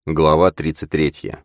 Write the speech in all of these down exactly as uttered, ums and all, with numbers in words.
Глава тридцать третья.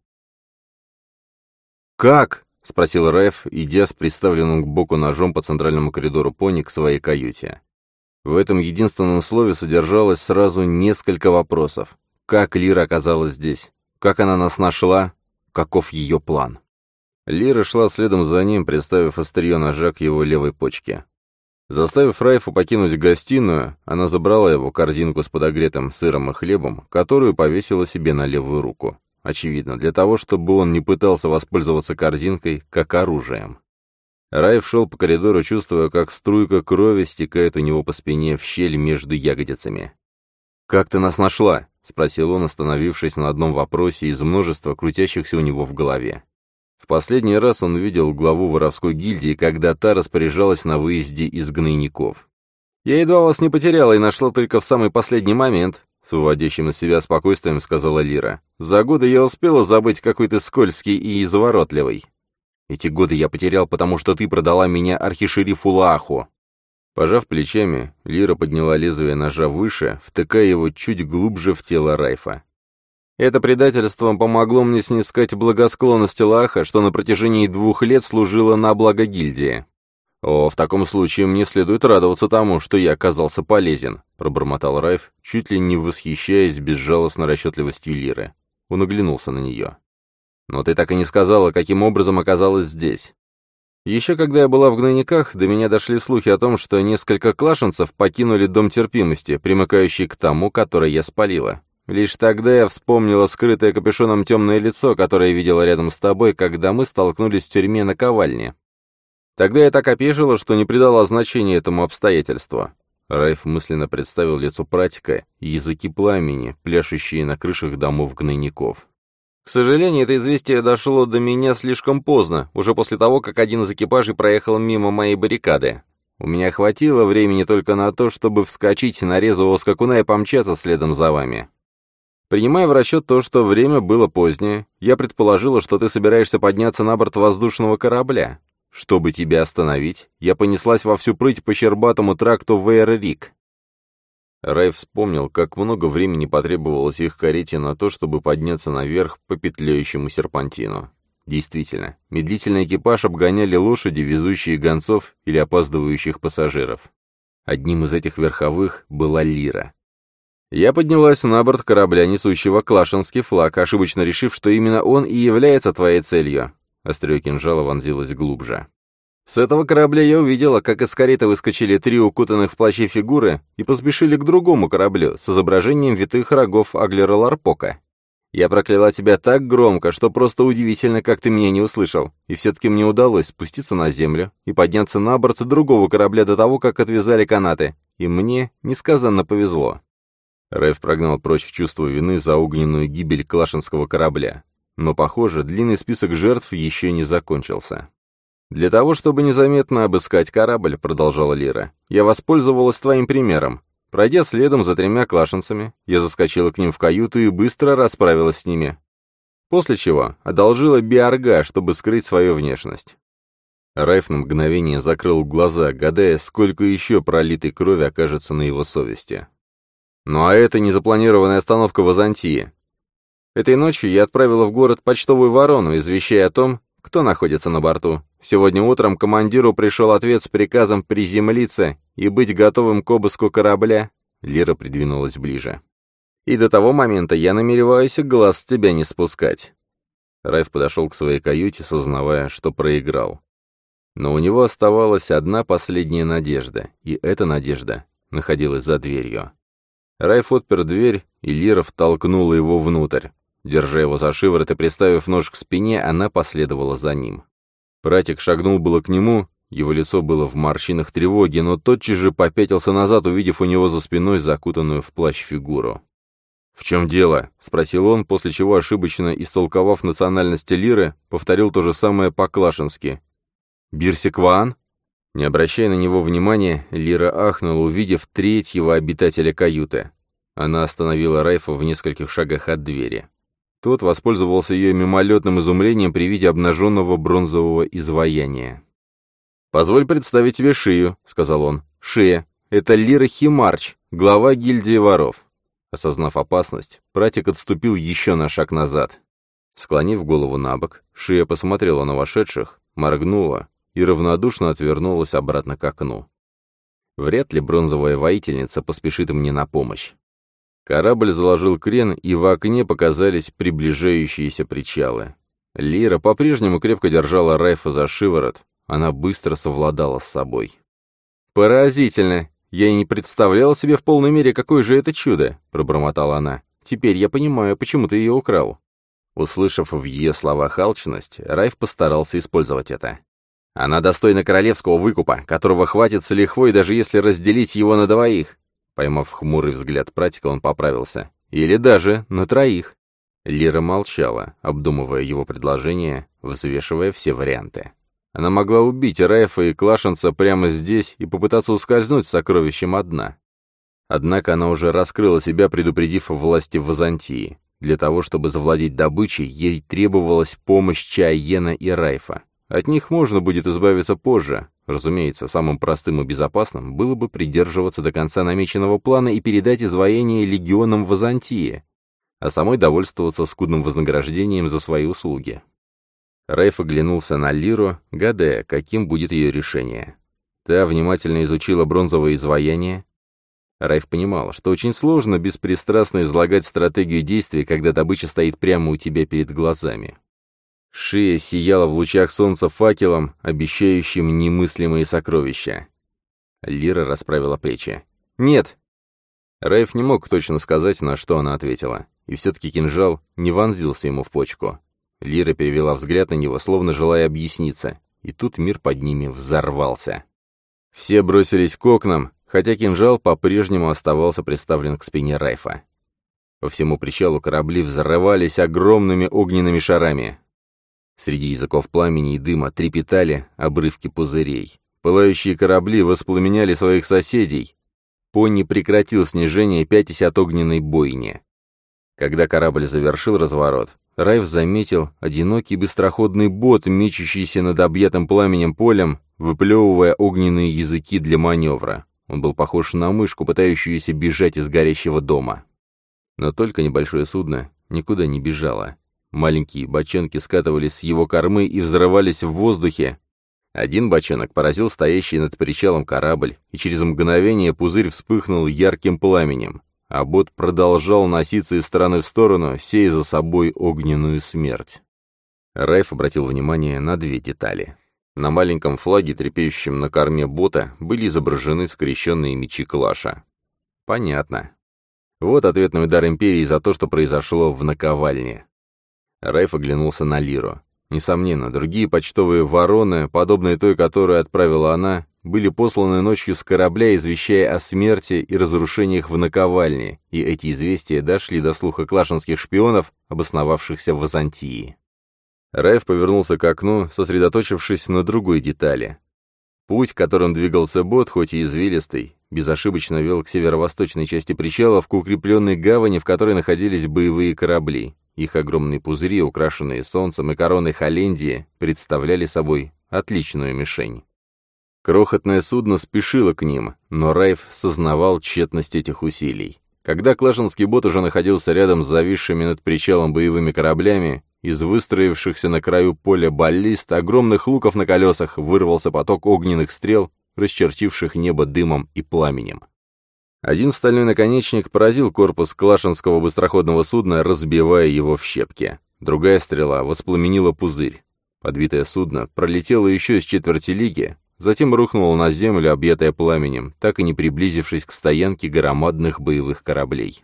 «Как?» — спросил Райф, идя с приставленным к боку ножом по центральному коридору пони к своей каюте. В этом единственном слове содержалось сразу несколько вопросов. Как Лира оказалась здесь? Как она нас нашла? Каков ее план? Лира шла следом за ним, приставив острие ножа к его левой почке. Заставив Райфа покинуть гостиную, она забрала его корзинку с подогретым сыром и хлебом, которую повесила себе на левую руку. Очевидно, для того, чтобы он не пытался воспользоваться корзинкой как оружием. Райф шел по коридору, чувствуя, как струйка крови стекает у него по спине в щель между ягодицами. «Как ты нас нашла?» — спросил он, остановившись на одном вопросе из множества, крутящихся у него в голове. В последний раз он видел главу воровской гильдии, когда та распоряжалась на выезде из гнойников. «Я едва вас не потеряла и нашла только в самый последний момент», — с выводящим из себя спокойствием сказала Лира. «За годы я успела забыть, какой ты скользкий и изворотливый. Эти годы я потерял, потому что ты продала меня архишерифу Лааху». Пожав плечами, Лира подняла лезвие ножа выше, втыкая его чуть глубже в тело Райфа. «Это предательство помогло мне снискать благосклонность Лааха, что на протяжении двух лет служило на благо гильдии». «О, в таком случае мне следует радоваться тому, что я оказался полезен», — пробормотал Райф, чуть ли не восхищаясь безжалостной расчетливостью Лиры. Он оглянулся на нее. «Но ты так и не сказала, каким образом оказалась здесь». «Еще когда я была в гнойниках, до меня дошли слухи о том, что несколько клашенцев покинули Дом терпимости, примыкающий к тому, который я спалила. Лишь тогда я вспомнила скрытое капюшоном темное лицо, которое видела рядом с тобой, когда мы столкнулись в тюрьме наковальни. Тогда я так опешила, что не придала значения этому обстоятельству». Райф мысленно представил лицо пратика и языки пламени, пляшущие на крышах домов гнойников. «К сожалению, это известие дошло до меня слишком поздно, уже после того, как один из экипажей проехал мимо моей баррикады. У меня хватило времени только на то, чтобы вскочить на резвого скакуна и помчаться следом за вами. Принимая в расчет то, что время было позднее, я предположила, что ты собираешься подняться на борт воздушного корабля. Чтобы тебя остановить, я понеслась во всю прыть по щербатому тракту Вейер-Рик». Райф вспомнил, как много времени потребовалось их карете на то, чтобы подняться наверх по петляющему серпантину. Действительно, медлительный экипаж обгоняли лошади, везущие гонцов или опаздывающих пассажиров. Одним из этих верховых была Лира. Я поднялась на борт корабля, несущего клашенский флаг, ошибочно решив, что именно он и является твоей целью. Острие кинжала вонзилось глубже. С этого корабля я увидела, как из кареты выскочили три укутанных в плащи фигуры и поспешили к другому кораблю с изображением витых рогов Аглера Ларпока. Я прокляла тебя так громко, что просто удивительно, как ты меня не услышал, и все-таки мне удалось спуститься на землю и подняться на борт другого корабля до того, как отвязали канаты, и мне несказанно повезло. Райф прогнал прочь чувство вины за огненную гибель клашенского корабля. Но, похоже, длинный список жертв еще не закончился. «Для того, чтобы незаметно обыскать корабль», — продолжала Лира, — «я воспользовалась твоим примером. Пройдя следом за тремя клашенцами, я заскочила к ним в каюту и быстро расправилась с ними. После чего одолжила биарга, чтобы скрыть свою внешность». Райф на мгновение закрыл глаза, гадая, сколько еще пролитой крови окажется на его совести. «Ну а это незапланированная остановка в Византии. Этой ночью я отправила в город почтовую ворону, извещая о том, кто находится на борту. Сегодня утром командиру пришел ответ с приказом приземлиться и быть готовым к обыску корабля». Лира придвинулась ближе. «И до того момента я намереваюсь глаз с тебя не спускать». Райф подошел к своей каюте, сознавая, что проиграл. Но у него оставалась одна последняя надежда, и эта надежда находилась за дверью. Райф отпер дверь, и Лира втолкнула его внутрь. Держа его за шиворот и приставив нож к спине, она последовала за ним. Пратик шагнул было к нему, его лицо было в морщинах тревоги, но тотчас же попятился назад, увидев у него за спиной закутанную в плащ фигуру. «В чем дело?» — спросил он, после чего, ошибочно истолковав национальность Лиры, повторил то же самое по-клашенски. «Бирсик Ваан?» Не обращая на него внимания, Лира ахнула, увидев третьего обитателя каюты. Она остановила Райфа в нескольких шагах от двери. Тот воспользовался ее мимолетным изумлением при виде обнаженного бронзового изваяния. «Позволь представить тебе Шию», — сказал он. «Шия — это Лира Химарч, глава гильдии воров». Осознав опасность, пратик отступил еще на шаг назад. Склонив голову на бок, Шия посмотрела на вошедших, моргнула и равнодушно отвернулась обратно к окну. Вряд ли бронзовая воительница поспешит мне на помощь. Корабль заложил крен, и в окне показались приближающиеся причалы. Лира по-прежнему крепко держала Райфа за шиворот, она быстро совладала с собой. «Поразительно! Я и не представляла себе в полной мере, какое же это чудо!» — пробормотала она. «Теперь я понимаю, почему ты ее украл». Услышав в ее словах алчность, Райф постарался использовать это. «Она достойна королевского выкупа, которого хватит с лихвой, даже если разделить его на двоих». Поймав хмурый взгляд пратика, он поправился. «Или даже на троих». Лира молчала, обдумывая его предложение, взвешивая все варианты. Она могла убить Райфа и Клашенца прямо здесь и попытаться ускользнуть с сокровищем одна. Однако она уже раскрыла себя, предупредив власти в Византии. Для того, чтобы завладеть добычей, ей требовалась помощь Чайена и Райфа. От них можно будет избавиться позже. Разумеется, самым простым и безопасным было бы придерживаться до конца намеченного плана и передать изваяние легионам в Византии, а самой довольствоваться скудным вознаграждением за свои услуги. Райф оглянулся на Лиру, гадая, каким будет ее решение. Та внимательно изучила бронзовое изваяние. Райф понимал, что очень сложно беспристрастно излагать стратегию действий, когда добыча стоит прямо у тебя перед глазами. Шия сияла в лучах солнца факелом, обещающим немыслимые сокровища. Лира расправила плечи. «Нет!» Райф не мог точно сказать, на что она ответила, и все-таки кинжал не вонзился ему в почку. Лира перевела взгляд на него, словно желая объясниться, и тут мир под ними взорвался. Все бросились к окнам, хотя кинжал по-прежнему оставался приставлен к спине Райфа. По всему причалу корабли взрывались огромными огненными шарами. Среди языков пламени и дыма трепетали обрывки пузырей. Пылающие корабли воспламеняли своих соседей. Пони прекратил снижение, пятясь от огненной бойни. Когда корабль завершил разворот, Райф заметил одинокий быстроходный бот, мечущийся над объятым пламенем полем, выплевывая огненные языки для маневра. Он был похож на мышку, пытающуюся бежать из горящего дома. Но только небольшое судно никуда не бежало. Маленькие бочонки скатывались с его кормы и взрывались в воздухе. Один бочонок поразил стоящий над причалом корабль, и через мгновение пузырь вспыхнул ярким пламенем, а бот продолжал носиться из стороны в сторону, сея за собой огненную смерть. Райф обратил внимание на две детали. На маленьком флаге, трепещущем на корме бота, были изображены скрещенные мечи Клаша. Понятно. Вот ответный удар Империи за то, что произошло в наковальне. Райф оглянулся на Лиру. Несомненно, другие почтовые вороны, подобные той, которую отправила она, были посланы ночью с корабля, извещая о смерти и разрушениях в наковальне, и эти известия дошли до слуха клашенских шпионов, обосновавшихся в Византии. Райф повернулся к окну, сосредоточившись на другой детали. Путь, которым двигался бот, хоть и извилистый, безошибочно вел к северо-восточной части причалов, к укрепленной гавани, в которой находились боевые корабли. Их огромные пузыри, украшенные солнцем и короной Холлендии, представляли собой отличную мишень. Крохотное судно спешило к ним, но Райф сознавал тщетность этих усилий. Когда клашенский бот уже находился рядом с зависшими над причалом боевыми кораблями, из выстроившихся на краю поля баллист огромных луков на колесах вырвался поток огненных стрел, расчертивших небо дымом и пламенем. Один стальной наконечник поразил корпус клашенского быстроходного судна, разбивая его в щепки. Другая стрела воспламенила пузырь. Подбитое судно пролетело еще с четверти лиги, затем рухнуло на землю, объятое пламенем, так и не приблизившись к стоянке громадных боевых кораблей.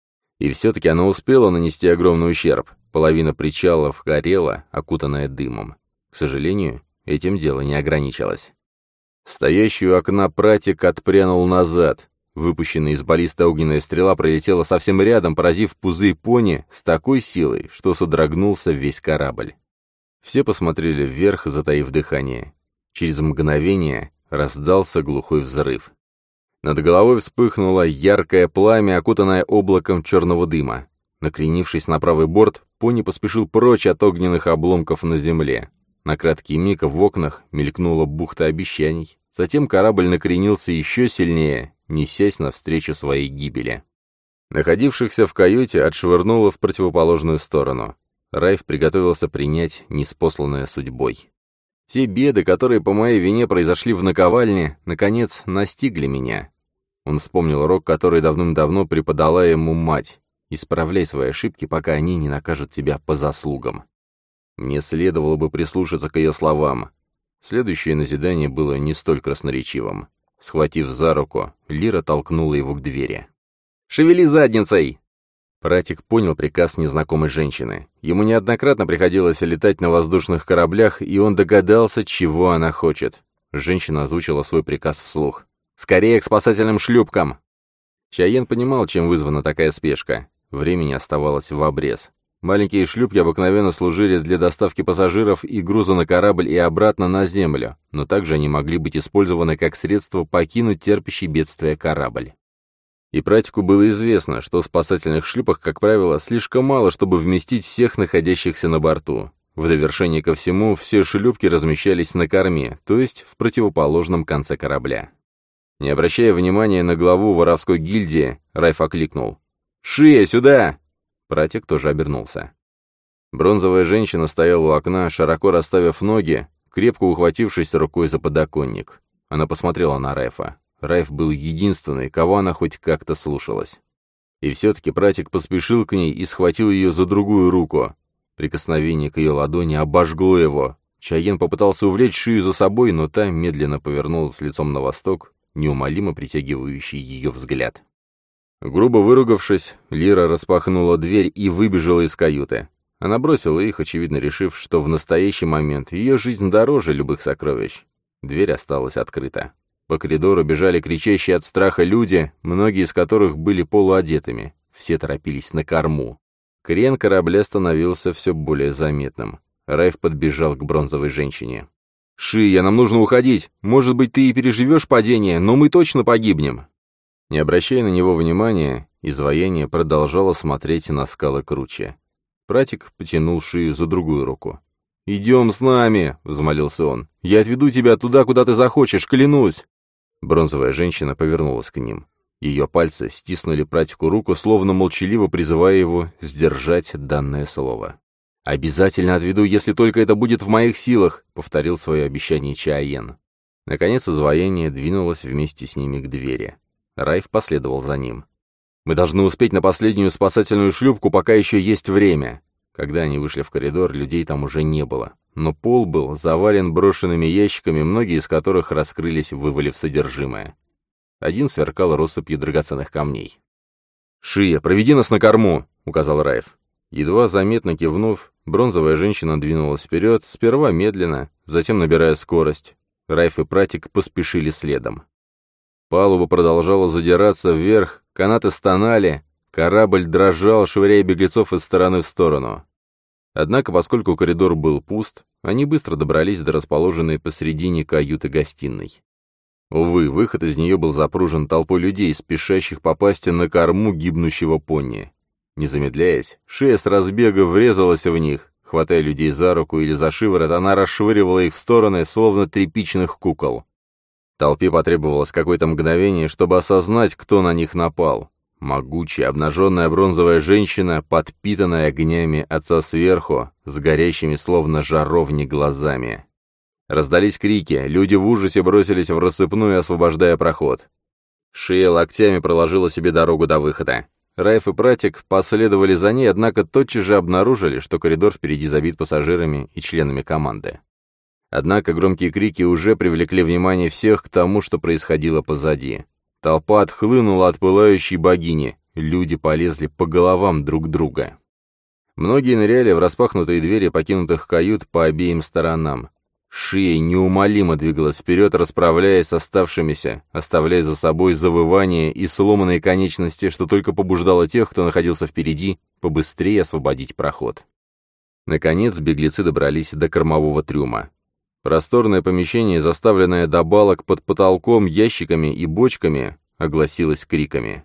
И все-таки оно успело нанести огромный ущерб. Половина причалов горела, окутанная дымом. К сожалению, этим дело не ограничилось. Стоящий у окна пратик отпрянул назад. Выпущенная из баллиста огненная стрела пролетела совсем рядом, поразив пузырь пони с такой силой, что содрогнулся весь корабль. Все посмотрели вверх, затаив дыхание. Через мгновение раздался глухой взрыв. Над головой вспыхнуло яркое пламя, окутанное облаком черного дыма. Накренившись на правый борт, пони поспешил прочь от огненных обломков на земле. На краткий миг в окнах мелькнула бухта обещаний. Затем корабль накренился еще сильнее, несясь навстречу своей гибели. Находившихся в каюте отшвырнуло в противоположную сторону. Райф приготовился принять ниспосланное судьбой. Те беды, которые по моей вине произошли в наковальне, наконец настигли меня. Он вспомнил урок, который давным-давно преподала ему мать. «Исправляй свои ошибки, пока они не накажут тебя по заслугам». Мне следовало бы прислушаться к ее словам. Следующее назидание было не столь красноречивым. Схватив за руку, Лира толкнула его к двери. «Шевели задницей!» Пратик понял приказ незнакомой женщины. Ему неоднократно приходилось летать на воздушных кораблях, и он догадался, чего она хочет. Женщина озвучила свой приказ вслух. «Скорее к спасательным шлюпкам!» Чайен понимал, чем вызвана такая спешка. Времени оставалось в обрез. Маленькие шлюпки обыкновенно служили для доставки пассажиров и груза на корабль и обратно на землю, но также они могли быть использованы как средство покинуть терпящий бедствие корабль. И Пратику было известно, что спасательных шлюпок, как правило, слишком мало, чтобы вместить всех находящихся на борту. В довершение ко всему, все шлюпки размещались на корме, то есть в противоположном конце корабля. Не обращая внимания на главу воровской гильдии, Райф окликнул. «Шия, сюда!» Пратик тоже обернулся. Бронзовая женщина стояла у окна, широко расставив ноги, крепко ухватившись рукой за подоконник. Она посмотрела на Райфа. Райф был единственный, кого она хоть как-то слушалась. И все-таки Пратик поспешил к ней и схватил ее за другую руку. Прикосновение к ее ладони обожгло его. Чайен попытался увлечь Шию за собой, но та медленно повернулась лицом на восток, неумолимо притягивающий ее взгляд. Грубо выругавшись, Лира распахнула дверь и выбежала из каюты. Она бросила их, очевидно решив, что в настоящий момент ее жизнь дороже любых сокровищ. Дверь осталась открыта. По коридору бежали кричащие от страха люди, многие из которых были полуодетыми. Все торопились на корму. Крен корабля становился все более заметным. Райф подбежал к бронзовой женщине. «Шия, нам нужно уходить. Может быть, ты и переживешь падение, но мы точно погибнем». Не обращая на него внимания, изваяние продолжало смотреть на скалы круче. Пратик потянул Шию за другую руку. «Идем с нами!» — взмолился он. «Я отведу тебя туда, куда ты захочешь, клянусь!» Бронзовая женщина повернулась к ним. Ее пальцы стиснули Пратику руку, словно молчаливо призывая его сдержать данное слово. «Обязательно отведу, если только это будет в моих силах», — повторил свое обещание Чайен. Наконец изваяние двинулось вместе с ними к двери. Райф последовал за ним. «Мы должны успеть на последнюю спасательную шлюпку, пока еще есть время». Когда они вышли в коридор, людей там уже не было. Но пол был завален брошенными ящиками, многие из которых раскрылись, вывалив содержимое. Один сверкал россыпью драгоценных камней. «Шия, проведи нас на корму», — указал Райф. Едва заметно кивнув, бронзовая женщина двинулась вперед, сперва медленно, затем набирая скорость. Райф и Пратик поспешили следом. Палуба продолжала задираться вверх, канаты стонали, корабль дрожал, швыряя беглецов из стороны в сторону. Однако, поскольку коридор был пуст, они быстро добрались до расположенной посредине каюты-гостиной. Увы, выход из нее был запружен толпой людей, спешащих попасть на корму гибнущего пони. Не замедляясь, Шия с разбега врезалась в них. Хватая людей за руку или за шиворот, она расшвыривала их в стороны, словно тряпичных кукол. Толпе потребовалось какое-то мгновение, чтобы осознать, кто на них напал. Могучая, обнаженная бронзовая женщина, подпитанная огнями отца сверху, с горящими словно жаровни глазами. Раздались крики, люди в ужасе бросились в рассыпную, освобождая проход. Шия локтями проложила себе дорогу до выхода. Райф и Пратик последовали за ней, однако тотчас же обнаружили, что коридор впереди забит пассажирами и членами команды. Однако громкие крики уже привлекли внимание всех к тому, что происходило позади. Толпа отхлынула от пылающей богини, люди полезли по головам друг друга. Многие ныряли в распахнутые двери покинутых кают по обеим сторонам. Шия неумолимо двигалась вперед, расправляясь с оставшимися, оставляя за собой завывания и сломанные конечности, что только побуждало тех, кто находился впереди, побыстрее освободить проход. Наконец беглецы добрались до кормового трюма. Просторное помещение, заставленное до балок под потолком ящиками и бочками, огласилось криками.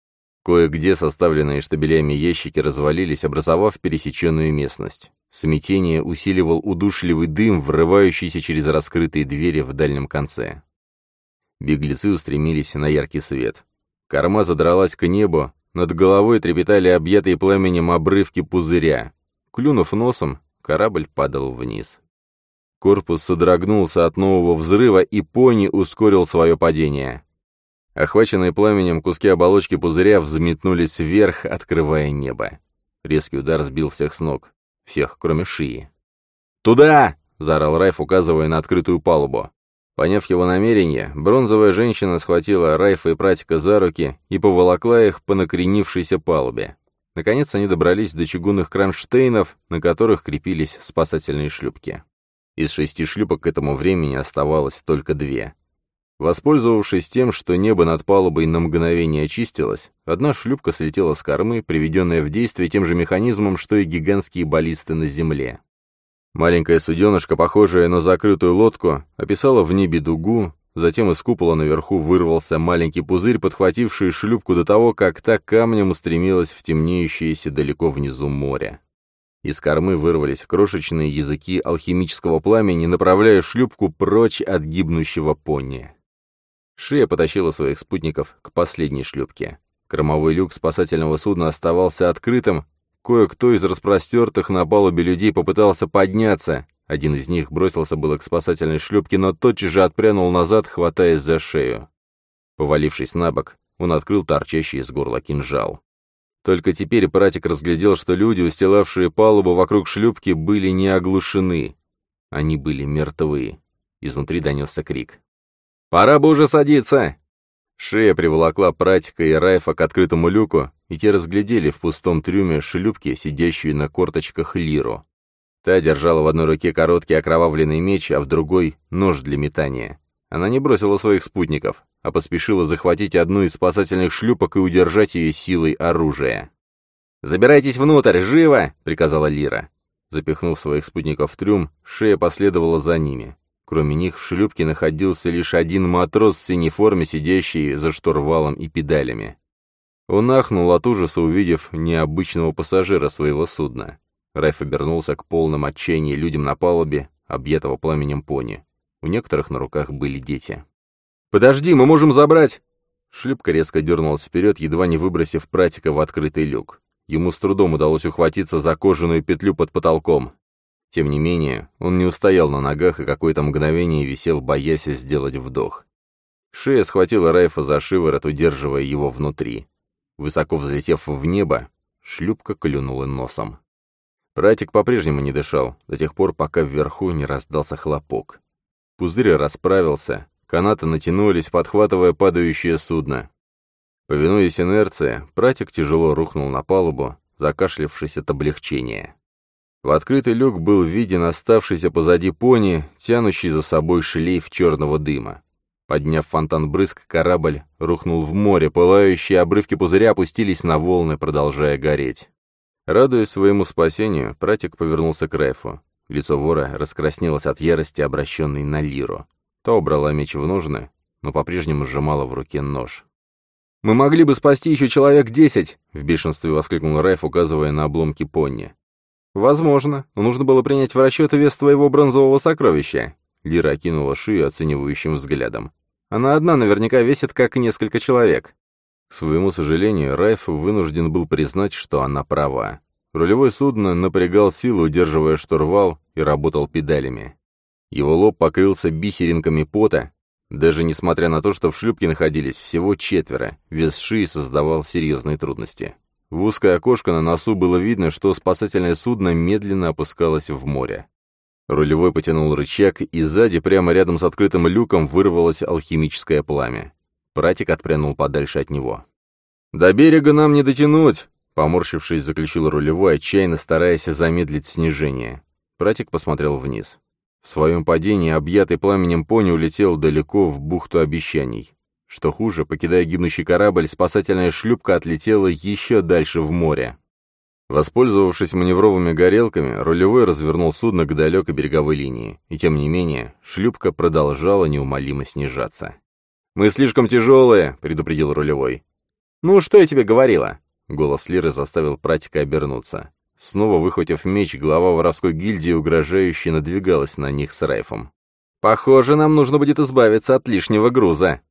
Кое-где составленные штабелями ящики развалились, образовав пересеченную местность. Смятение усиливал удушливый дым, врывающийся через раскрытые двери в дальнем конце. Беглецы устремились на яркий свет. Корма задралась к небу, Над головой трепетали объятые пламенем обрывки пузыря. Клюнув носом, корабль падал вниз. Корпус содрогнулся от нового взрыва, и пони ускорил свое падение. Охваченные пламенем куски оболочки пузыря взметнулись вверх, открывая небо. Резкий удар сбил всех с ног. Всех, кроме Шии. «Туда!» — заорал Райф, указывая на открытую палубу. Поняв его намерение, бронзовая женщина схватила Райфа и Пратика за руки и поволокла их по накренившейся палубе. Наконец они добрались до чугунных кронштейнов, на которых крепились спасательные шлюпки. Из шести шлюпок к этому времени оставалось только две. Воспользовавшись тем, что небо над палубой на мгновение очистилось, одна шлюпка слетела с кормы, приведенная в действие тем же механизмом, что и гигантские баллисты на земле. Маленькая суденышко, похожая на закрытую лодку, описала в небе дугу, затем из купола наверху вырвался маленький пузырь, подхвативший шлюпку до того, как та камнем устремилась в темнеющееся далеко внизу море. Из кормы вырвались крошечные языки алхимического пламени, направляя шлюпку прочь от гибнущего пони. Шия потащила своих спутников к последней шлюпке. Кормовой люк спасательного судна оставался открытым. Кое-кто из распростертых на палубе людей попытался подняться. Один из них бросился было к спасательной шлюпке, но тотчас же отпрянул назад, хватаясь за шею. Повалившись на бок, он открыл торчащий из горла кинжал. Только теперь Пратик разглядел, что люди, устилавшие палубу вокруг шлюпки, были не оглушены. Они были мертвы. Изнутри донесся крик. «Пора бы уже садиться!» Шея приволокла Пратика и Райфа к открытому люку, и те разглядели в пустом трюме шлюпки, сидящую на корточках Лиру. Та держала в одной руке короткий окровавленный меч, а в другой — нож для метания. Она не бросила своих спутников, а поспешила захватить одну из спасательных шлюпок и удержать ее силой оружия. «Забирайтесь внутрь, живо!» — приказала Лира. Запихнув своих спутников в трюм, Шея последовала за ними. Кроме них в шлюпке находился лишь один матрос в синей форме, сидящий за штурвалом и педалями. Он ахнул от ужаса, увидев необычного пассажира своего судна. Райф обернулся к полным отчаяния людям на палубе, объятого пламенем пони. У некоторых на руках были дети. «Подожди, мы можем забрать!» Шлюпка резко дернулась вперед, едва не выбросив Пратика в открытый люк. Ему с трудом удалось ухватиться за кожаную петлю под потолком. Тем не менее, он не устоял на ногах и какое-то мгновение висел, боясь сделать вдох. Шея схватила Райфа за шиворот, удерживая его внутри. Высоко взлетев в небо, шлюпка клюнула носом. Пратик по-прежнему не дышал, до тех пор, пока вверху не раздался хлопок. Пузырь расправился, канаты натянулись, подхватывая падающее судно. Повинуясь инерции, Пратик тяжело рухнул на палубу, закашлявшись от облегчения. В открытый люк был виден оставшийся позади пони, тянущий за собой шлейф черного дыма. Подняв фонтан брызг, корабль рухнул в море, пылающие обрывки пузыря опустились на волны, продолжая гореть. Радуясь своему спасению, Пратик повернулся к Райфу. Лицо вора раскраснелось от ярости, обращенной на Лиру. Та убрала меч в ножны, но по-прежнему сжимала в руке нож. «Мы могли бы спасти еще человек десять!» — в бешенстве воскликнул Райф, указывая на обломки пони. «Возможно, но нужно было принять в расчет вес твоего бронзового сокровища». Лира окинула Шию оценивающим взглядом. «Она одна наверняка весит как несколько человек». К своему сожалению, Райф вынужден был признать, что она права. Рулевое судно напрягал силу, удерживая штурвал, и работал педалями. Его лоб покрылся бисеринками пота. Даже несмотря на то, что в шлюпке находились всего четверо, вес Шии создавал серьезные трудности. В узкое окошко на носу было видно, что спасательное судно медленно опускалось в море. Рулевой потянул рычаг, и сзади, прямо рядом с открытым люком, вырвалось алхимическое пламя. Пратик отпрянул подальше от него. «До берега нам не дотянуть!» Поморщившись, заключил рулевой, отчаянно стараясь замедлить снижение. Пратик посмотрел вниз. В своем падении, объятый пламенем пони, улетел далеко в бухту обещаний. Что хуже, покидая гибнущий корабль, спасательная шлюпка отлетела еще дальше в море. Воспользовавшись маневровыми горелками, рулевой развернул судно к далекой береговой линии, и тем не менее шлюпка продолжала неумолимо снижаться. «Мы слишком тяжелые», — предупредил рулевой. «Ну, что я тебе говорила?» Голос Лиры заставил Пратика обернуться. Снова выхватив меч, глава воровской гильдии угрожающе надвигалась на них с Райфом. «Похоже, нам нужно будет избавиться от лишнего груза».